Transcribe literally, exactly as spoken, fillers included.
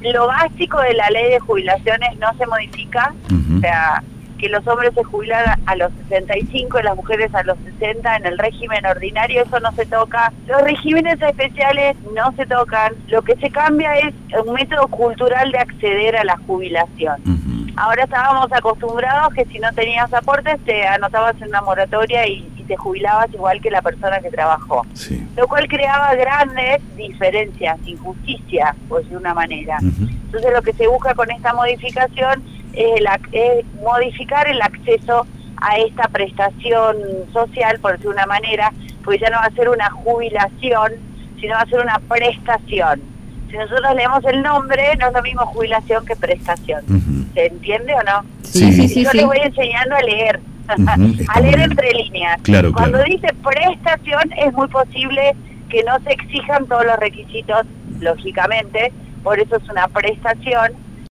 lo básico de la ley de jubilaciones no se modifica, uh-huh. o sea, que los hombres se jubilan a los sesenta y cinco y las mujeres a los sesenta en el régimen ordinario, eso no se toca. Los regímenes especiales no se tocan. Lo que se cambia es un método cultural de acceder a la jubilación. Uh-huh. Ahora estábamos acostumbrados que si no tenías aportes te anotabas en una moratoria y, y te jubilabas igual que la persona que trabajó. Sí. Lo cual creaba grandes diferencias, injusticia, pues de una manera. Uh-huh. Entonces lo que se busca con esta modificación es, el, es modificar el acceso a esta prestación social, por decir una manera, porque ya no va a ser una jubilación, sino va a ser una prestación. Si nosotros leemos el nombre, no es lo mismo jubilación que prestación. Uh-huh. ¿Se entiende o no? Sí, sí, sí. Yo sí. les voy enseñando a leer, uh-huh. a leer entre líneas. Claro, Cuando claro. dice prestación, es muy posible que no se exijan todos los requisitos, lógicamente, por eso es una prestación.